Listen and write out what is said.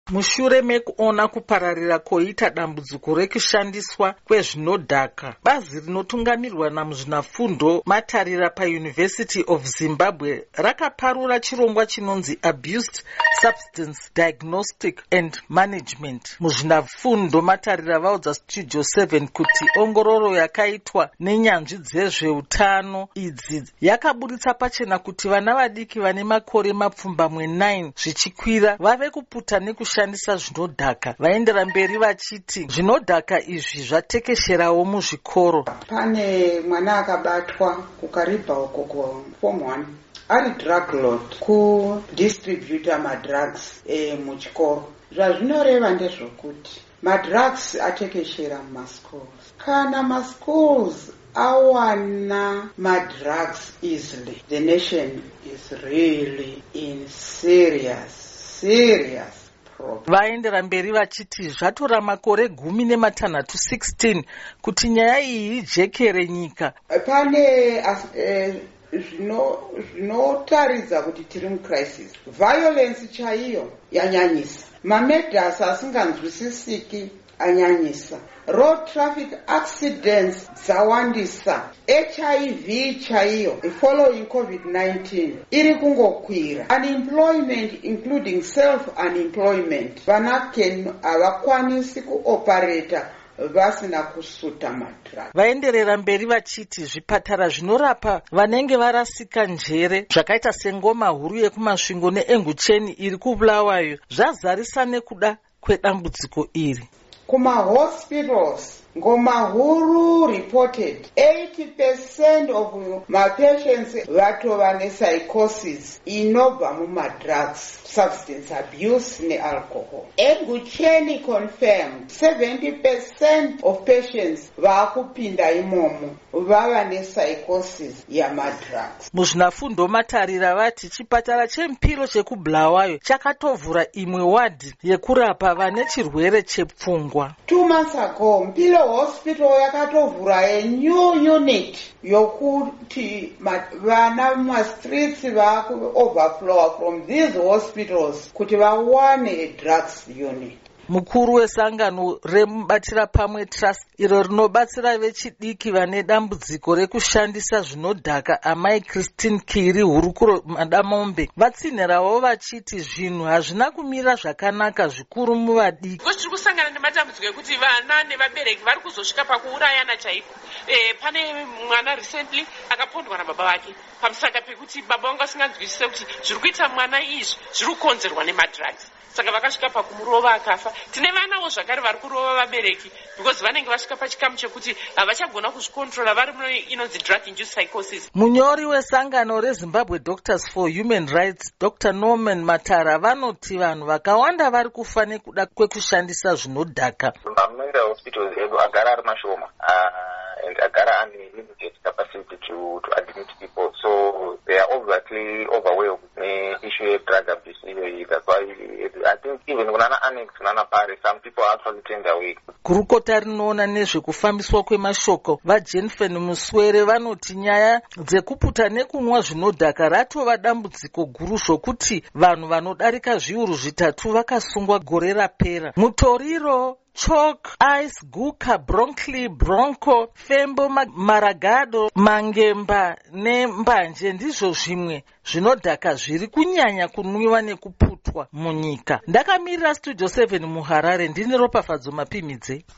Mushure mekuona kupararira koita dambudziko rekushandiswa kwezvinodhaka, bazi rinotungamirwa namuzvinafundo Matarira paUniversity of Zimbabwe rakaparura chirongwa chinonzi Abused Substance Diagnostic and Management. Muzvinafundo Matarira vaudza Studio 7 kuti ongororo yakaitwa nenyanzvi dzezveutano idzi yakaburitsa pachena kuti vana vadiki vane makore mapfumbamwe 9 zvichikwira vave kuputa nekushandisa zvinodhaka. Vaendera mberi vachiti zvinodhaka izvi zvatekesherawo muzvikoro. Pane mwana akabatwa kukaribha uko form 1 ari drug lord kudistributa madrugs muchikoro. Zvazvinoreva ndezvokuti madrugs atekeshera mumaschools. Kana maschools awana madrugs easily, the nation is really in serious problem. Vaendera mberi vachiti zvatora makore 16 kuti nyaya iyi ijekere nyika. Pane zvinotaridza kuti tiri mucrisis. Violence chaiyo yanyanyisa, mamedhasi asinganzwisisiki anyanyisa, road traffic accidents dzawandisa, HIV chaiyo following COVID-19 iri kungokwira, unemployment including self-unemployment. Vanake havakwanisi kuoperata vasina kusuta madhiragi. Vaenderera mberi vachiti zvipatara zvinorapa vanenge varasika njere zvakaita sengoma huru yekumasvingo neEngucheni iri kuBulawayo zvazarisa nekuda kwedambudziko iri. Kuma-hospitals, Ngoma Huru reported 80% of my patients vatova nepsychosis inobva mumadrugs, substance abuse nealcohol. Egucheni confirmed 70% of patients vakupinda imomo vava nepsychosis yamadrugs. Muzvinafundo Matarira vati chipatara cheMpilo chekuBulawayo chakatovhura imwe wadhi yekurapa vane chirwere chepfungwa. 2 months ago, Mpilo Hospital yakatovhura a new unit yokuti vana mumastreets vaku overflow from these hospitals kuti vawane a drugs unit. Mukuru wesangano remubatira pamwe trust iro rinobatsira vechidiki vane dambudziko rekushandisa zvinodhaka amai Christine Kiri hurukuro Madamombe vatsinhirawo vachiti zvinhu hazvina kumira zvakanaka zvikuru muvadiki. Tiri kusangana nematambudziko ekuti vana nevabereki vari kuzosvika pakuurayana chaiko. Pane mwana recently akapondwa nababa vake pamusaka pekuti baba vangu vasinganzwisise kuti zviri kuita mwana izvi zviri kukonzerwa nemadrugs. Saka vakasvika pakumurova akafa. Tine vanawo zvakare vari kurova vabereki because vanenge vasvika pachikamu chekuti havachagona kuzvikontrola vari inonzi drug induced psychosis. Munyori wesangano reZimbabwe Doctors for Human Rights Dr. Norman Matara vanoti vanhu vakawanda vari kufa nekuda kwekushandisa zvinodhaka. Mamwe hospitals edu agara ari mashoma and agara ane limited capacity to admit people, so they are obviously overwhelmed issue of drug abuse. That's why I think even when annex nana pari, some people actually turned away. Gurukota rinoona nezvekufambiswa kwemashoko vaJenfen Muswere vanoti nyaya dzekuputa nekunwa zvinodhaka ratova dambudziko guru zvokuti vanhu vanodarika zviuru 3 vakasungwa gore rapera. Mutoriro, Chalk, Ice, Guka, Bronckley, Bronco, Fembo, Maragado, Mangemba neMbanje ndizvo zvimwe zvinodhaka zviri kunyanya kunwiwa nekuputwa munyika. Ndakamirira Studio 7 muHarare ndine Ropafadzo Mapimidze.